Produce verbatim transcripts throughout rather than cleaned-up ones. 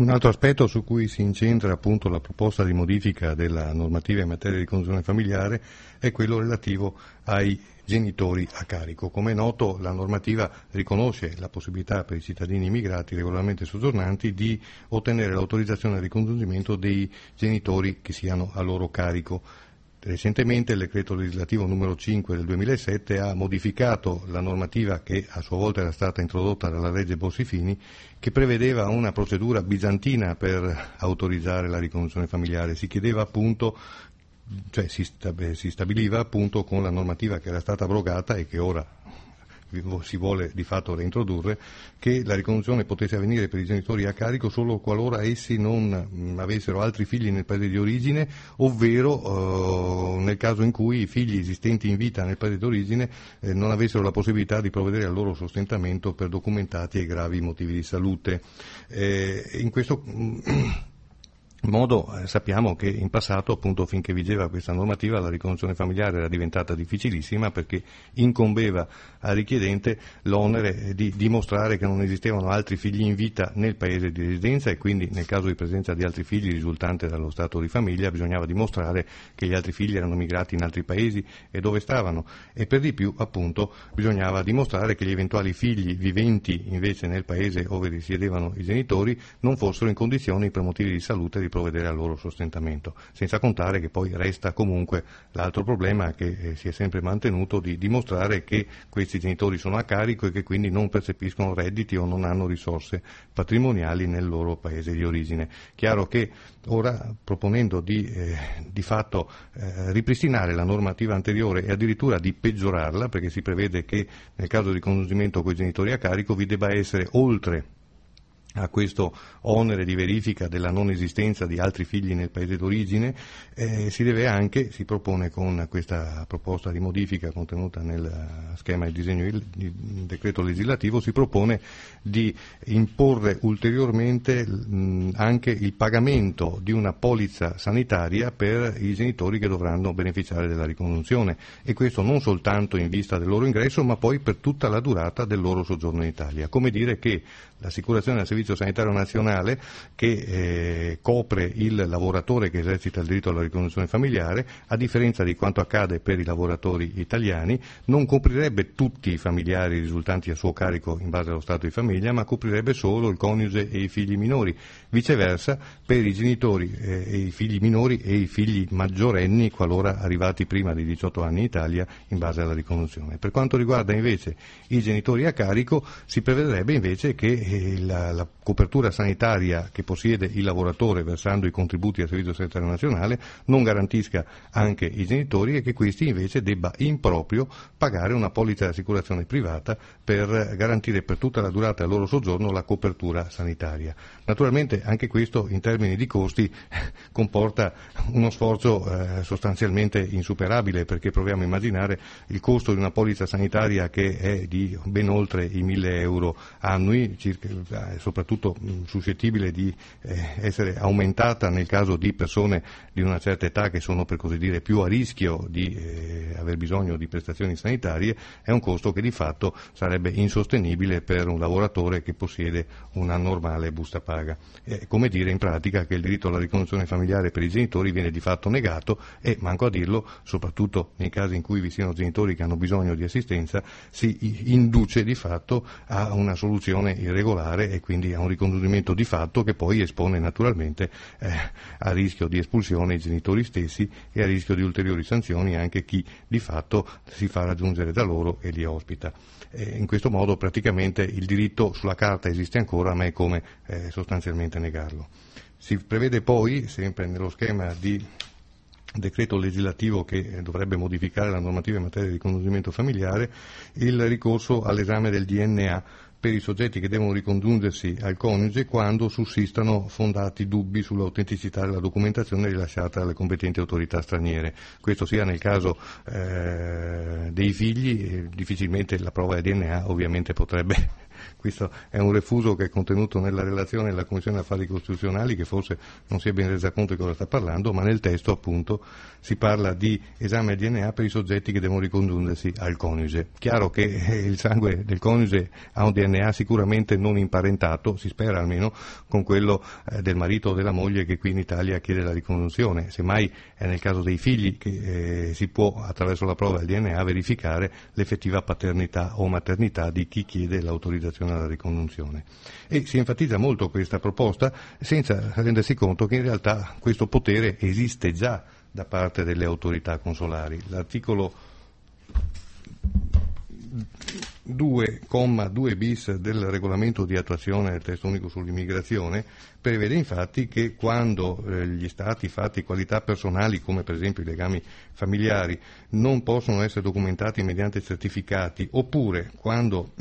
Un altro aspetto su cui si incentra appunto la proposta di modifica della normativa in materia di congiunzione familiare è quello relativo ai genitori a carico. Come è noto, la normativa riconosce la possibilità per i cittadini immigrati regolarmente soggiornanti di ottenere l'autorizzazione al ricongiungimento dei genitori che siano a loro carico. Recentemente il decreto legislativo numero cinque del duemilasette ha modificato la normativa che a sua volta era stata introdotta dalla legge Bossi-Fini, che prevedeva una procedura bizantina per autorizzare la ricongiunzione familiare. Si chiedeva appunto, cioè si, stab- si stabiliva appunto con la normativa che era stata abrogata e che ora si vuole di fatto reintrodurre, che la ricongiunzione potesse avvenire per i genitori a carico solo qualora essi non mh, avessero altri figli nel paese di origine, ovvero eh, nel caso in cui i figli esistenti in vita nel paese di origine eh, non avessero la possibilità di provvedere al loro sostentamento per documentati e gravi motivi di salute. Eh, in questo mh, In modo eh, sappiamo che in passato, appunto, finché vigeva questa normativa, la ricongiunzione familiare era diventata difficilissima perché incombeva al richiedente l'onere di dimostrare che non esistevano altri figli in vita nel paese di residenza e quindi nel caso di presenza di altri figli risultante dallo stato di famiglia bisognava dimostrare che gli altri figli erano migrati in altri paesi e dove stavano, e per di più appunto bisognava dimostrare che gli eventuali figli viventi invece nel paese dove risiedevano i genitori non fossero in condizioni per motivi di salute di provvedere al loro sostentamento, senza contare che poi resta comunque l'altro problema che eh, si è sempre mantenuto di dimostrare che questi genitori sono a carico e che quindi non percepiscono redditi o non hanno risorse patrimoniali nel loro paese di origine. Chiaro che ora, proponendo di, eh, di fatto eh, ripristinare la normativa anteriore e addirittura di peggiorarla, perché si prevede che nel caso di ricongiungimento con i genitori a carico vi debba essere, oltre a questo onere di verifica della non esistenza di altri figli nel paese d'origine, eh, si deve anche, si propone con questa proposta di modifica contenuta nel schema del disegno di decreto legislativo, si propone di imporre ulteriormente mh, anche il pagamento di una polizza sanitaria per i genitori che dovranno beneficiare della ricongiunzione, e questo non soltanto in vista del loro ingresso ma poi per tutta la durata del loro soggiorno in Italia. Come dire che l'assicurazione del Servizio Sanitario Nazionale, che eh, copre il lavoratore che esercita il diritto alla ricongiunzione familiare, a differenza di quanto accade per i lavoratori italiani, non coprirebbe tutti i familiari risultanti a suo carico in base allo stato di famiglia, ma coprirebbe solo il coniuge e i figli minori. Viceversa, per i genitori eh, e i figli minori e i figli maggiorenni, qualora arrivati prima di diciotto anni in Italia, in base alla ricongiunzione. Per quanto riguarda invece i genitori a carico, si prevederebbe invece che La, la copertura sanitaria che possiede il lavoratore versando i contributi al Servizio Sanitario Nazionale non garantisca anche i genitori e che questi invece debba in proprio pagare una polizza di assicurazione privata per garantire per tutta la durata del loro soggiorno la copertura sanitaria. Naturalmente anche questo in termini di costi comporta uno sforzo eh, sostanzialmente insuperabile, perché proviamo a immaginare il costo di una polizza sanitaria che è di ben oltre i mille euro annui, circa, soprattutto suscettibile di eh, essere aumentata nel caso di persone di una certa età che sono, per così dire, più a rischio di eh, aver bisogno di prestazioni sanitarie. È un costo che di fatto sarebbe insostenibile per un lavoratore che possiede una normale busta paga. È come dire in pratica che il diritto alla ricongiunzione familiare per i genitori viene di fatto negato e, manco a dirlo, soprattutto nei casi in cui vi siano genitori che hanno bisogno di assistenza, si induce di fatto a una soluzione irregolare e quindi a un ricongiungimento di fatto che poi espone naturalmente eh, a rischio di espulsione i genitori stessi e a rischio di ulteriori sanzioni anche chi di fatto si fa raggiungere da loro e li ospita. Eh, in questo modo praticamente il diritto sulla carta esiste ancora, ma è come eh, sostanzialmente negarlo. Si prevede poi, sempre nello schema di decreto legislativo che dovrebbe modificare la normativa in materia di ricongiungimento familiare, il ricorso all'esame del D N A per i soggetti che devono ricongiungersi al coniuge quando sussistano fondati dubbi sull'autenticità della documentazione rilasciata dalle competenti autorità straniere. Questo sia nel caso eh, dei figli, eh, difficilmente la prova del D N A ovviamente potrebbe questo è un refuso che è contenuto nella relazione della Commissione Affari Costituzionali, che forse non si è ben resa conto di cosa sta parlando, ma nel testo appunto si parla di esame D N A per i soggetti che devono ricongiungersi al coniuge. Chiaro che il sangue del coniuge ha un D N A sicuramente non imparentato, si spera almeno, con quello eh, del marito o della moglie che qui in Italia chiede la ricongiunzione. Semmai è nel caso dei figli che eh, si può, attraverso la prova del D N A, verificare l'effettiva paternità o maternità di chi chiede l'autorizzazione alla ricongiunzione. E si enfatizza molto questa proposta senza rendersi conto che in realtà questo potere esiste già da parte delle autorità consolari. L'articolo due comma due bis del regolamento di attuazione del testo unico sull'immigrazione prevede infatti che quando eh, gli stati fatti qualità personali, come per esempio i legami familiari, non possono essere documentati mediante certificati, oppure quando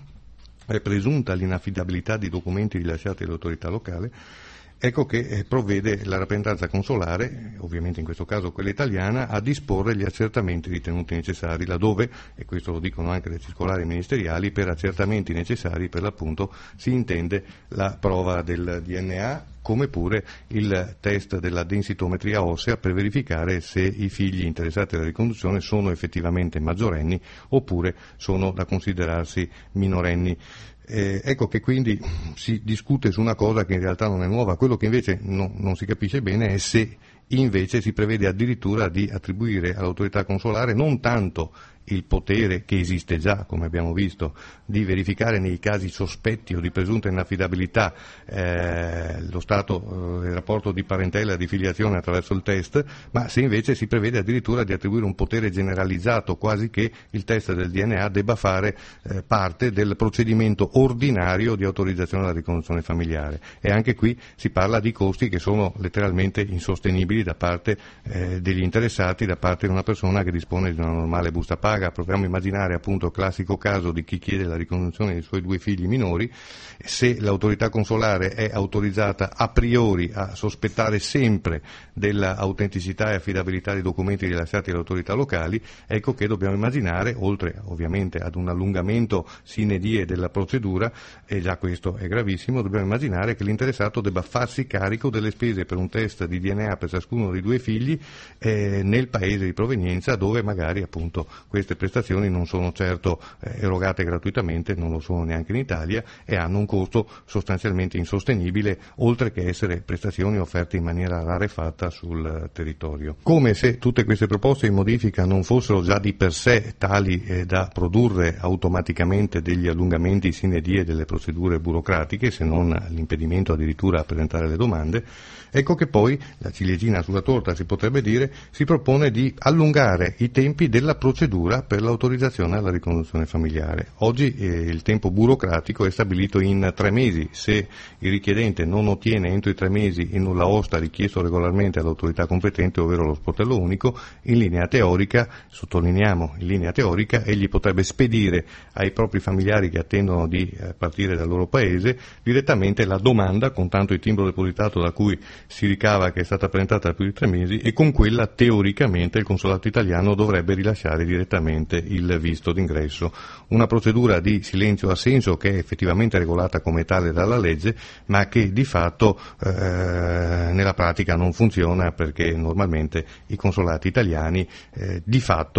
è presunta l'inaffidabilità di documenti rilasciati dall'autorità locale, ecco che eh, provvede la rappresentanza consolare, ovviamente in questo caso quella italiana, a disporre gli accertamenti ritenuti necessari, laddove, e questo lo dicono anche le circolari ministeriali, per accertamenti necessari per l'appunto si intende la prova del D N A, come pure il test della densitometria ossea per verificare se i figli interessati alla riconduzione sono effettivamente maggiorenni oppure sono da considerarsi minorenni. Eh, ecco che quindi si discute su una cosa che in realtà non è nuova. Quello che invece no, non si capisce bene è se invece si prevede addirittura di attribuire all'autorità consolare non tanto il potere, che esiste già, come abbiamo visto, di verificare nei casi sospetti o di presunta inaffidabilità eh, lo stato del eh, rapporto di parentela e di filiazione attraverso il test, ma se invece si prevede addirittura di attribuire un potere generalizzato, quasi che il test del D N A debba fare eh, parte del procedimento ordinario di autorizzazione alla riconduzione familiare. E anche qui si parla di costi che sono letteralmente insostenibili da parte eh, degli interessati, da parte di una persona che dispone di una normale busta paga. Proviamo a immaginare appunto il classico caso di chi chiede la ricongiunzione dei suoi due figli minori. Se l'autorità consolare è autorizzata a priori a sospettare sempre dell'autenticità e affidabilità dei documenti rilasciati dalle autorità locali, ecco che dobbiamo immaginare, oltre ovviamente ad un allungamento sine die della procedura, e già questo è gravissimo, dobbiamo immaginare che l'interessato debba farsi carico delle spese per un test di D N A per ciascuno dei due figli eh, nel paese di provenienza, dove magari appunto queste prestazioni non sono certo eh, erogate gratuitamente, non lo sono neanche in Italia, e hanno un costo sostanzialmente insostenibile, oltre che essere prestazioni offerte in maniera rarefatta sul territorio. Come se tutte queste proposte di modifica non fossero già di per sé tali eh, da produrre automaticamente degli allungamenti sine die delle procedure burocratiche, se non l'impedimento addirittura a presentare le domande, ecco che poi la ciliegina sulla torta, si potrebbe dire, si propone di allungare i tempi della procedura per l'autorizzazione alla riconduzione familiare. Oggi eh, il tempo burocratico è stabilito in tre mesi. Se il richiedente non ottiene entro i tre mesi il nulla osta richiesto regolarmente all'autorità competente, ovvero lo sportello unico, in linea teorica, sottolineiamo in linea teorica, egli potrebbe spedire ai propri familiari che attendono di eh, partire dal loro paese direttamente la domanda, con tanto il timbro depositato da cui si ricava che è stata presentata da più di tre mesi, e con quella teoricamente il consolato italiano dovrebbe rilasciare direttamente il visto d'ingresso. Una procedura di silenzio assenso che è effettivamente regolata come tale dalla legge, ma che di fatto eh, nella pratica non funziona, perché normalmente i consolati italiani eh, di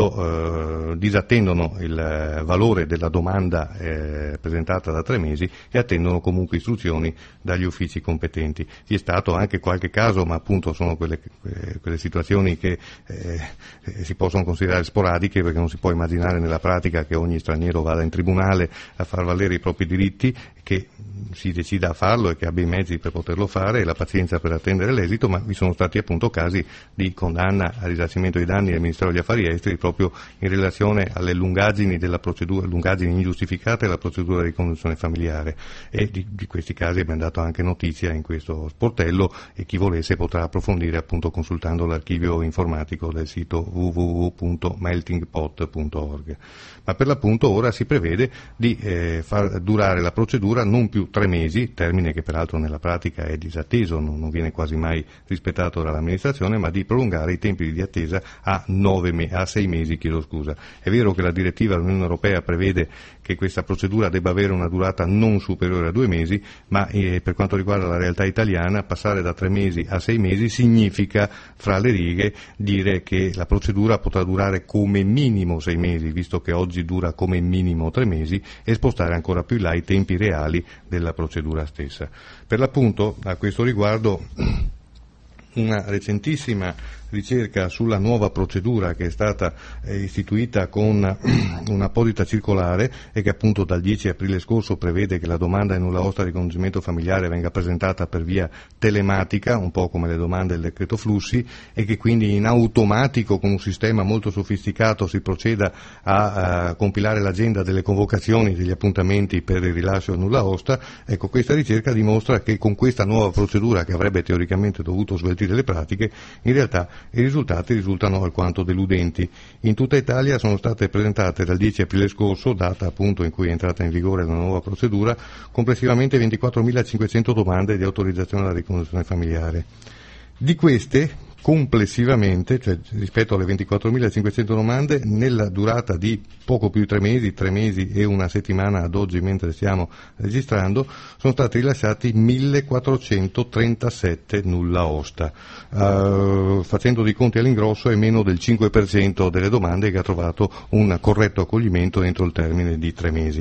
fatto eh, disattendono il valore della domanda eh, presentata da tre mesi e attendono comunque istruzioni dagli uffici competenti. Vi è stato anche qualche caso, ma appunto sono quelle, eh, quelle situazioni che eh, si possono considerare sporadiche, perché non si può immaginare nella pratica che ogni straniero vada in tribunale a far valere i propri diritti, che si decida a farlo e che abbia i mezzi per poterlo fare e la pazienza per attendere l'esito, ma vi sono stati appunto casi di condanna al risarcimento dei danni del Ministero degli Affari Esteri proprio in relazione alle lungaggini della procedura, lungaggini ingiustificate della procedura di riconduzione familiare, e di, di questi casi abbiamo dato anche notizia in questo sportello, e chi volesse potrà approfondire appunto consultando l'archivio informatico del sito w w w punto melting pot punto org. Ma per l'appunto ora si prevede di eh, far durare la procedura non più tre mesi, termine che peraltro nella pratica pratica è disatteso, non, non viene quasi mai rispettato dall'amministrazione, ma di prolungare i tempi di attesa a, nove me- a sei mesi. Chiedo scusa. È vero che la direttiva dell'Unione Europea prevede che questa procedura debba avere una durata non superiore a due mesi, ma eh, per quanto riguarda la realtà italiana passare da tre mesi a sei mesi significa, fra le righe, dire che la procedura potrà durare come minimo sei mesi, visto che oggi dura come minimo tre mesi, e spostare ancora più in là i tempi reali della procedura stessa. Per l'appunto, a questo riguardo, una recentissima ricerca sulla nuova procedura che è stata eh, istituita con un'apposita circolare e che appunto dal dieci aprile scorso prevede che la domanda di nulla osta di ricongiungimento familiare venga presentata per via telematica, un po' come le domande del decreto flussi, e che quindi in automatico con un sistema molto sofisticato si proceda a, a compilare l'agenda delle convocazioni, degli appuntamenti per il rilascio del nulla osta. Ecco, questa ricerca dimostra che con questa nuova procedura, che avrebbe teoricamente dovuto sveltire le pratiche, in realtà i risultati risultano alquanto deludenti. In tutta Italia sono state presentate dal dieci aprile scorso, data appunto in cui è entrata in vigore la nuova procedura, complessivamente ventiquattromilacinquecento domande di autorizzazione alla ricongiunzione familiare. Di queste, complessivamente, cioè rispetto alle ventiquattromilacinquecento domande, nella durata di poco più di tre mesi, tre mesi e una settimana ad oggi mentre stiamo registrando, sono stati rilasciati millequattrocentotrentasette nulla osta, uh, facendo dei conti all'ingrosso è meno del cinque per cento delle domande che ha trovato un corretto accoglimento entro il termine di tre mesi.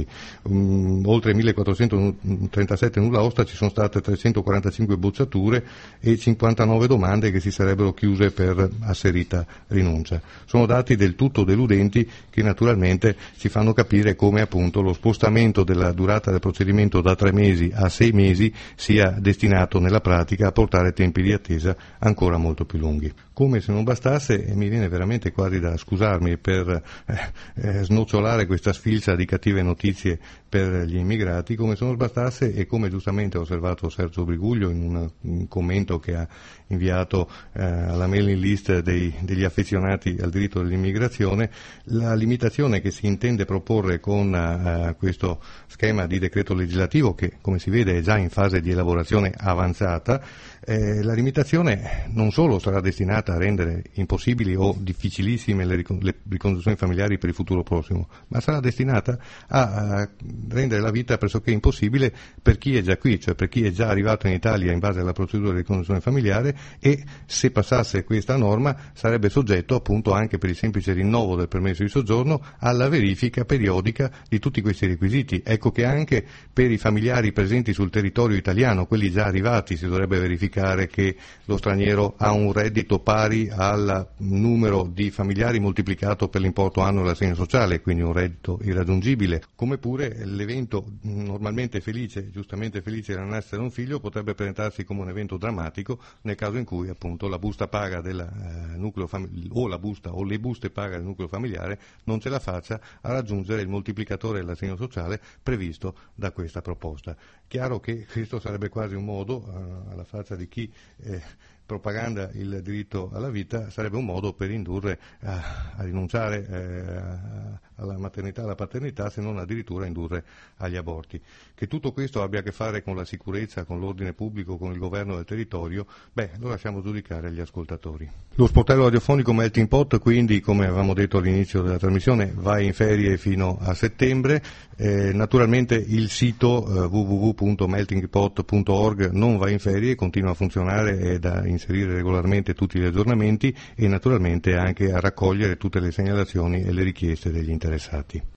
Um, oltre millequattrocentotrentasette nulla osta ci sono state trecentoquarantacinque bocciature e cinquantanove domande che si sarebbero chiuse per asserita rinuncia. Sono dati del tutto deludenti che naturalmente ci fanno capire come appunto lo spostamento della durata del procedimento da tre mesi a sei mesi sia destinato nella pratica a portare tempi di attesa ancora molto più lunghi. Come se non bastasse, e mi viene veramente quasi da scusarmi per eh, eh, snocciolare questa sfilza di cattive notizie per gli immigrati, come se non bastasse, e come giustamente ha osservato Sergio Briguglio in un, un commento che ha inviato eh, alla mailing list dei, degli affezionati al diritto dell'immigrazione, la limitazione che si intende proporre con uh, questo schema di decreto legislativo, che come si vede è già in fase di elaborazione avanzata, eh, la limitazione non solo sarà destinata a rendere impossibili o difficilissime le, ricon- le ricongiunzioni familiari per il futuro prossimo, ma sarà destinata a, a rendere la vita pressoché impossibile per chi è già qui, cioè per chi è già arrivato in Italia in base alla procedura di ricongiunzione familiare, e se passasse questa norma sarebbe soggetto appunto anche per il semplice rinnovo del permesso di soggiorno alla verifica periodica di tutti questi requisiti. Ecco che anche per i familiari presenti sul territorio italiano, quelli già arrivati, si dovrebbe verificare che lo straniero ha un reddito pari al numero di familiari moltiplicato per l'importo annuo dell'assegno sociale, quindi un reddito irraggiungibile. Come pure l'evento normalmente felice, giustamente felice della nascita di un figlio, potrebbe presentarsi come un evento drammatico nel caso in cui appunto la busta paga del eh, nucleo familiare, o la busta o le buste paga del nucleo familiare non ce la faccia a raggiungere il moltiplicatore dell'assegno sociale previsto da questa proposta. Chiaro che questo sarebbe quasi un modo, eh, alla faccia di chi eh, propaganda il diritto alla vita, sarebbe un modo per indurre a, a rinunciare eh, alla maternità e alla paternità, se non addirittura indurre agli aborti. Che tutto questo abbia a che fare con la sicurezza, con l'ordine pubblico, con il governo del territorio, beh, lo lasciamo giudicare agli ascoltatori. Lo sportello radiofonico Melting Pot, quindi, come avevamo detto all'inizio della trasmissione, va in ferie fino a settembre. Eh, naturalmente il sito eh, w w w punto melting pot punto org non va in ferie, continua a funzionare e da inserire regolarmente tutti gli aggiornamenti e naturalmente anche a raccogliere tutte le segnalazioni e le richieste degli interessati.